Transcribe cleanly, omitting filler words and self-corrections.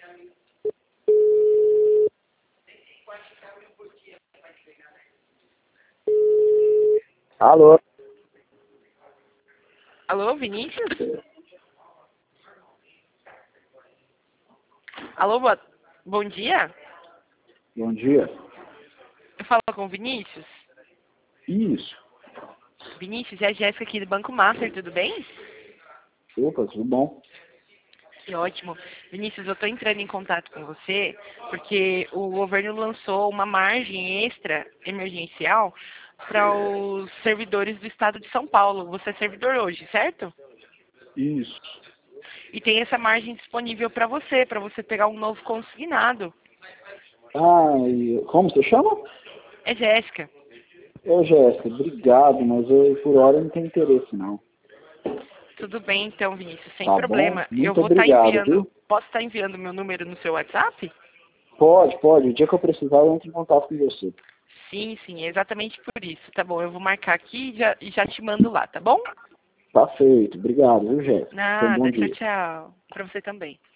Alô? Alô, Vinícius? Alô, bom dia? Bom dia. Eu falo com o Vinícius? Isso. Vinícius, é a Jéssica aqui do Banco Master, tudo bem? Opa, tudo bom? Que ótimo. Vinícius, eu estou entrando em contato com você porque o governo lançou uma margem extra emergencial para os servidores do estado de São Paulo. Você é servidor hoje, certo? Isso. E tem essa margem disponível para você pegar um novo consignado. Ah, e como você chama? É Jéssica. Jéssica, obrigado, mas eu por hora não tenho interesse não. Tudo bem então, Vinícius, sem Tá bom? problema. Eu Muito vou estar obrigado, enviando, viu? posso estar enviando meu número no seu WhatsApp? Pode. O dia que eu precisar eu entro em contato com você. Sim, sim, é exatamente por isso. Tá bom, eu vou marcar aqui e já te mando lá, tá bom? Tá feito. Obrigado, viu, Jéssica? Tenha um bom Nada, tchau, dia. tchau. Pra você também.